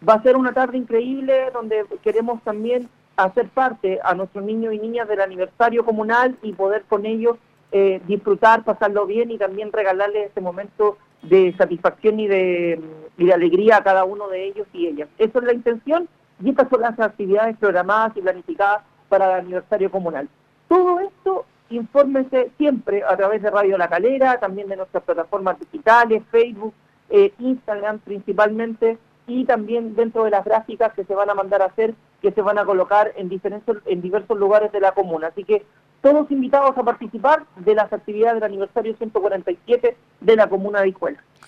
Va a ser una tarde increíble donde queremos también hacer parte a nuestros niños y niñas del aniversario comunal y poder con ellos disfrutar, pasarlo bien y también regalarles ese momento de satisfacción y de alegría a cada uno de ellos y ellas. Esa es la intención y estas son las actividades programadas y planificadas para el aniversario comunal. Todo esto, infórmese siempre a través de Radio La Calera, también de nuestras plataformas digitales, Facebook, Instagram principalmente, y también dentro de las gráficas que se van a mandar a hacer, que se van a colocar en diversos lugares de la comuna. Así que todos invitados a participar de las actividades del aniversario 147 de la comuna de Hijuela.